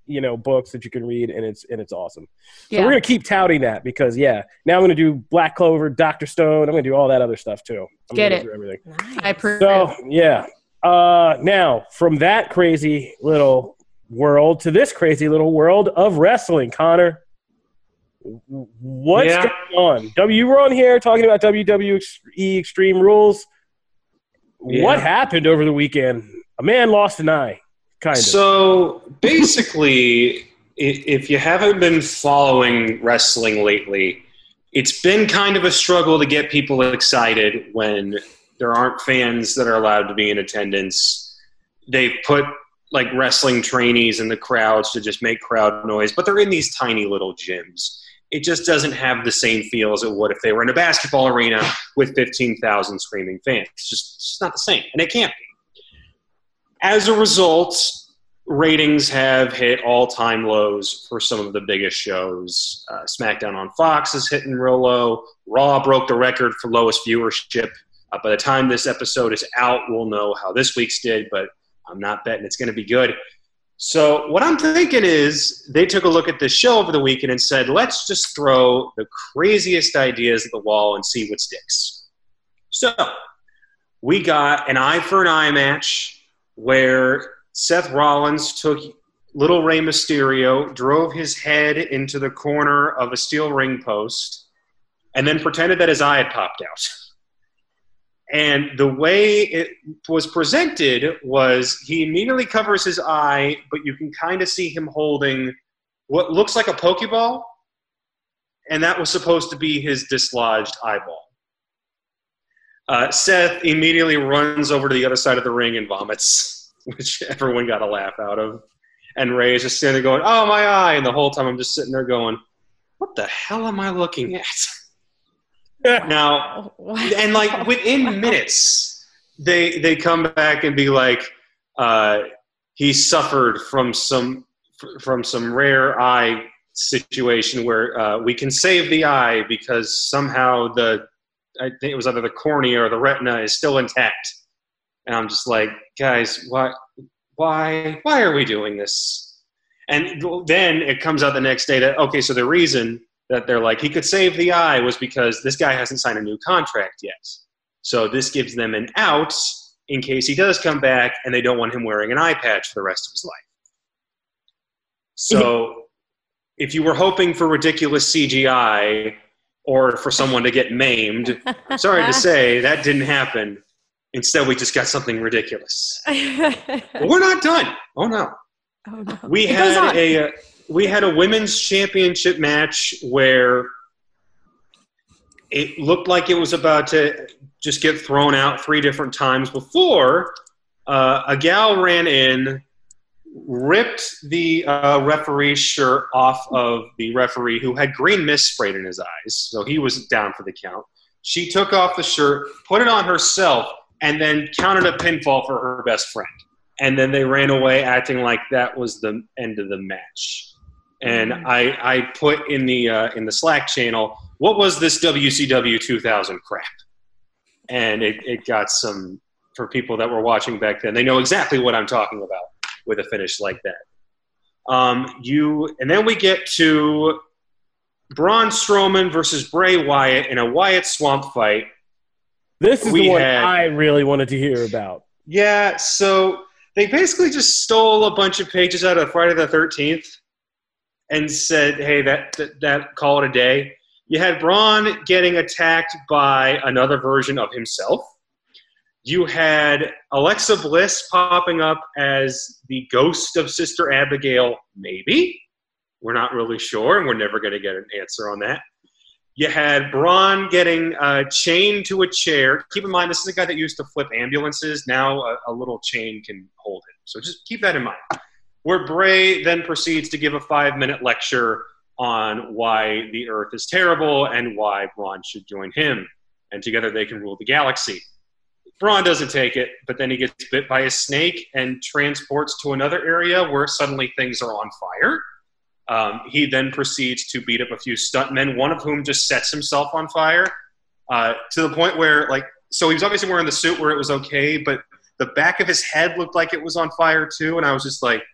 books that you can read, and it's awesome. So Yeah. we're gonna keep touting that because now I'm gonna do Black Clover, Dr. Stone. I'm gonna do all that other stuff too. I'm Get gonna it. do everything. Nice. I approve. So now from that crazy little world to this crazy little world of wrestling, Connor, what's going on? You were on here talking about WWE Extreme Rules. Yeah. What happened over the weekend? A man lost an eye, kind of. So basically, if you haven't been following wrestling lately, it's been kind of a struggle to get people excited when there aren't fans that are allowed to be in attendance. They've put like wrestling trainees in the crowds to just make crowd noise, but they're in these tiny little gyms. It just doesn't have the same feel as it would if they were in a basketball arena with 15,000 screaming fans. It's just not the same, and it can't be. As a result, ratings have hit all-time lows for some of the biggest shows. SmackDown on Fox is hitting real low. Raw broke the record for lowest viewership. By the time this episode is out, we'll know how this week's did, but I'm not betting it's going to be good. So what I'm thinking is they took a look at this show over the weekend and said, let's just throw the craziest ideas at the wall and see what sticks. So we got an eye for an eye match where Seth Rollins took little Rey Mysterio, drove his head into the corner of a steel ring post, and then pretended that his eye had popped out. And the way it was presented was he immediately covers his eye, but you can kind of see him holding what looks like a Pokeball, and that was supposed to be his dislodged eyeball. Seth immediately runs over to the other side of the ring and vomits, which everyone got a laugh out of. And Ray is just standing there going, oh, my eye. And the whole time I'm just sitting there going, what the hell am I looking at? Now, and like within minutes, they come back and be like, he suffered from some rare eye situation where we can save the eye because somehow I think it was either the cornea or the retina is still intact. And I'm just like, guys, why are we doing this? And then it comes out the next day that, okay, so the reason that they're like, he could save the eye was because this guy hasn't signed a new contract yet. So this gives them an out in case he does come back and they don't want him wearing an eye patch for the rest of his life. So if you were hoping for ridiculous CGI or for someone to get maimed, I'm sorry to say that didn't happen. Instead, we just got something ridiculous. But we're not done. Oh no. We had a women's championship match where it looked like it was about to just get thrown out 3 different times before a gal ran in, ripped the referee's shirt off of the referee who had green mist sprayed in his eyes, so he was down for the count. She took off the shirt, put it on herself, and then counted a pinfall for her best friend. And then they ran away acting like that was the end of the match. And I put in the Slack channel, what was this WCW 2000 crap? And it got some, for people that were watching back then, they know exactly what I'm talking about with a finish like that. And then we get to Braun Strowman versus Bray Wyatt in a Wyatt Swamp fight. This is the one I really wanted to hear about. Yeah, so they basically just stole a bunch of pages out of Friday the 13th and said, hey, that call it a day. You had Braun getting attacked by another version of himself. You had Alexa Bliss popping up as the ghost of Sister Abigail, maybe. We're not really sure, and we're never going to get an answer on that. You had Braun getting chained to a chair. Keep in mind, this is a guy that used to flip ambulances. Now a little chain can hold him. So just keep that in mind. Where Bray then proceeds to give a 5-minute lecture on why the Earth is terrible and why Braun should join him. And together they can rule the galaxy. Braun doesn't take it, but then he gets bit by a snake and transports to another area where suddenly things are on fire. He then proceeds to beat up a few stuntmen, one of whom just sets himself on fire to the point where, so he was obviously wearing the suit where it was okay, but the back of his head looked like it was on fire too, and I was just like,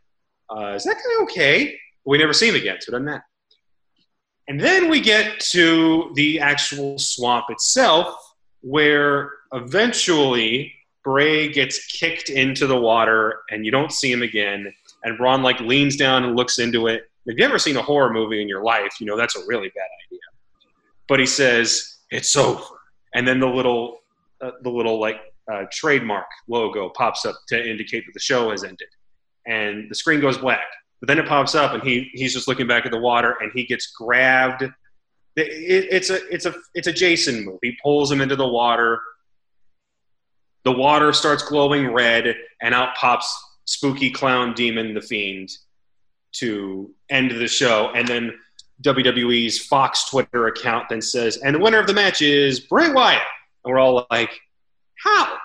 Is that guy okay? We never see him again, so it doesn't matter. And then we get to the actual swamp itself, where eventually Bray gets kicked into the water, and you don't see him again. And Braun like leans down and looks into it. If you've ever seen a horror movie in your life, you know that's a really bad idea. But he says, "It's over," and then the little trademark logo pops up to indicate that the show has ended, and the screen goes black. But then it pops up, and he's just looking back at the water, and he gets grabbed. It's a Jason move. He pulls him into the water. The water starts glowing red, and out pops spooky clown demon, the Fiend, to end the show. And then WWE's Fox Twitter account then says, and the winner of the match is Bray Wyatt. And we're all like, how?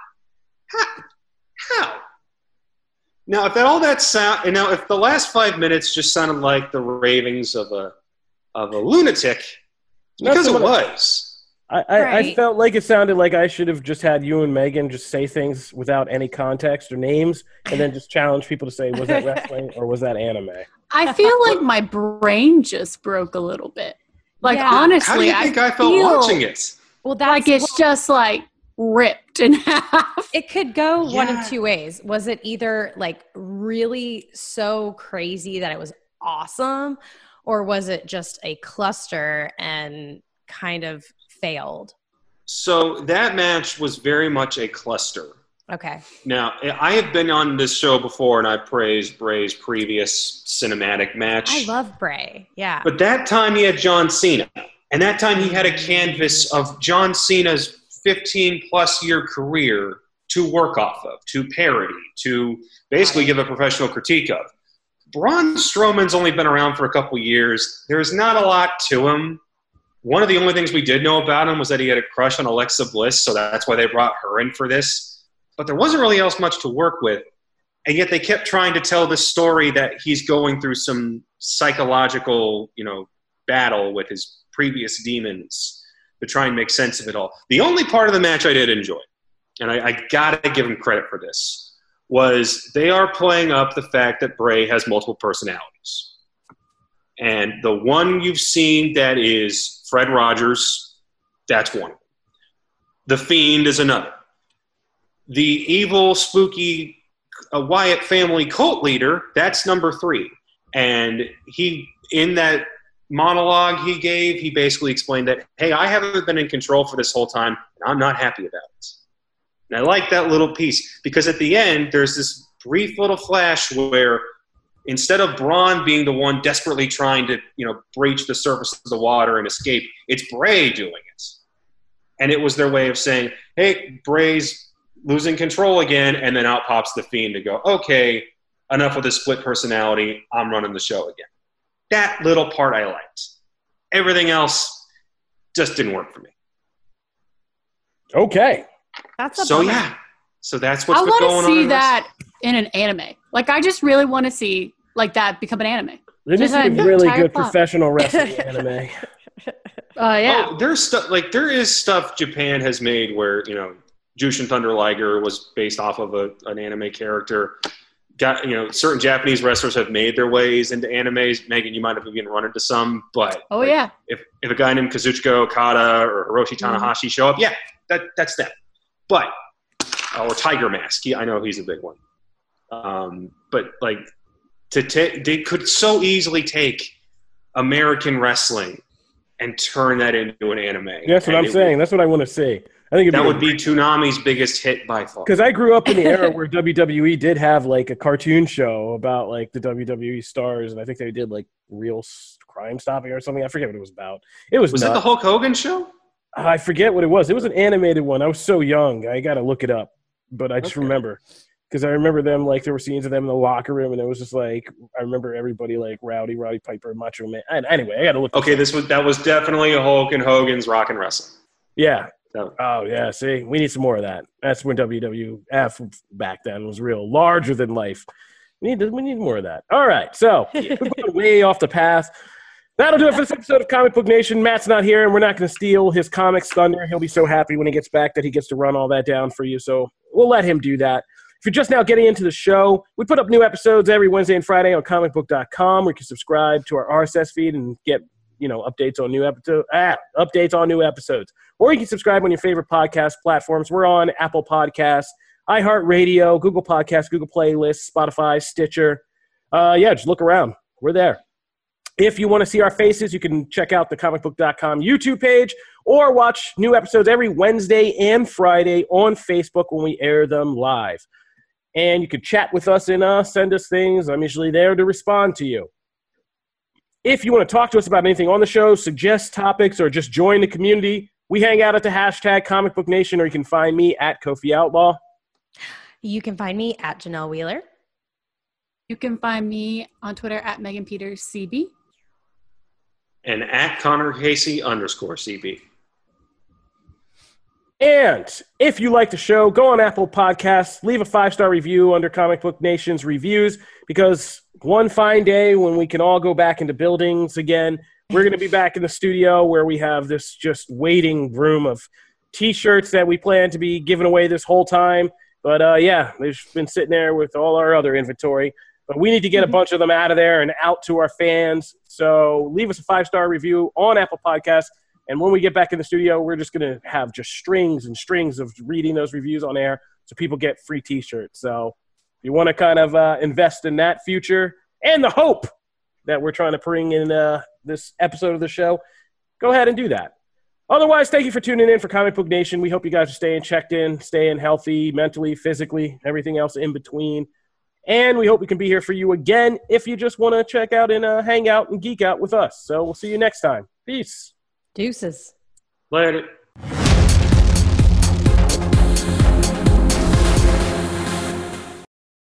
Now, if if the last 5 minutes just sounded like the ravings of a lunatic, it's because it was. I felt like it sounded like I should have just had you and Megan just say things without any context or names, and then just challenge people to say, was that wrestling or was that anime? I feel like my brain just broke a little bit. Like, honestly, how do you think I felt watching it? Well, that's like it's just like ripped in half. It could go one of two ways. Was it either like really so crazy that it was awesome, or was it just a cluster and kind of failed? So that match was very much a cluster. Okay. Now, I have been on this show before, and I praised Bray's previous cinematic match. I love Bray, yeah. But that time he had John Cena, and that time he had a canvas of John Cena's 15-plus year career to work off of, to parody, to basically give a professional critique of. Braun Strowman's only been around for a couple years. There's not a lot to him. One of the only things we did know about him was that he had a crush on Alexa Bliss, so that's why they brought her in for this. But there wasn't really else much to work with. And yet they kept trying to tell this story that he's going through some psychological, battle with his previous demons to try and make sense of it all. The only part of the match I did enjoy, and I got to give him credit for this, was they are playing up the fact that Bray has multiple personalities. And the one you've seen that is Fred Rogers, that's one. The Fiend is another. The evil, spooky Wyatt family cult leader, that's number 3. And he, in that monologue he gave, he basically explained that, hey, I haven't been in control for this whole time, and I'm not happy about it. And I like that little piece, because at the end, there's this brief little flash where instead of Braun being the one desperately trying to, breach the surface of the water and escape, it's Bray doing it. And it was their way of saying, hey, Bray's losing control again, and then out pops the Fiend to go, okay, enough with this split personality, I'm running the show again. That little part I liked. Everything else just didn't work for me. Okay. That's so bummer. Yeah. So that's what's going on. I want to see that in an anime. Like, I just really want to see like that become an anime. There needs to be really good professional wrestling anime. Yeah. Oh, there's stuff like there is stuff Japan has made where Jushin Thunder Liger was based off of an anime character. Certain Japanese wrestlers have made their ways into animes. Megan, you might have even run into some, but if a guy named Kazuchika Okada or Hiroshi Tanahashi show up, that's them. But or Tiger Mask, I know he's a big one. But like they could so easily take American wrestling and turn that into an anime. That's what I'm saying. That's what I want to see. I think that would be Toonami's biggest hit by far. Because I grew up in the era where WWE did have like a cartoon show about like the WWE stars, and I think they did like Real Crime Stopping or something. I forget what it was about. Was it the Hulk Hogan show? I forget what it was. It was an animated one. I was so young. I got to look it up, but I just remember because I remember them like there were scenes of them in the locker room, and it was just like I remember everybody like Roddy Piper, Macho Man. Anyway, I got to look. Okay, that was definitely a Hulk and Hogan's Rock and Wrestling. Yeah. Oh, yeah, see? We need some more of that. That's when WWF back then was real larger than life. We need more of that. All right, so we're going way off the path. That'll do it for this episode of Comic Book Nation. Matt's not here, and we're not going to steal his comics thunder. He'll be so happy when he gets back that he gets to run all that down for you, so we'll let him do that. If you're just now getting into the show, we put up new episodes every Wednesday and Friday on comicbook.com, where you can subscribe to our RSS feed and get updates on new episodes. Or you can subscribe on your favorite podcast platforms. We're on Apple Podcasts, iHeartRadio, Google Podcasts, Google Playlists, Spotify, Stitcher. Just look around. We're there. If you want to see our faces, you can check out the comicbook.com YouTube page or watch new episodes every Wednesday and Friday on Facebook when we air them live. And you can chat with us and send us things. I'm usually there to respond to you. If you want to talk to us about anything on the show, suggest topics, or just join the community, we hang out at the hashtag Comic Book Nation, or you can find me at Kofi Outlaw. You can find me at Janelle Wheeler. You can find me on Twitter at Megan Peters CB. And at Connor Casey _CB. And if you like the show, go on Apple Podcasts, leave a 5-star review under Comic Book Nation's reviews, because one fine day when we can all go back into buildings again, we're going to be back in the studio where we have this just waiting room of T-shirts that we plan to be giving away this whole time. But they've been sitting there with all our other inventory. But we need to get a bunch of them out of there and out to our fans. So leave us a 5-star review on Apple Podcasts. And when we get back in the studio, we're just going to have just strings and strings of reading those reviews on air so people get free T-shirts. So if you want to kind of invest in that future and the hope that we're trying to bring in this episode of the show, go ahead and do that. Otherwise, thank you for tuning in for Comic Book Nation. We hope you guys are staying checked in, staying healthy, mentally, physically, everything else in between. And we hope we can be here for you again if you just want to check out and hang out and geek out with us. So we'll see you next time. Peace. Deuces. Later.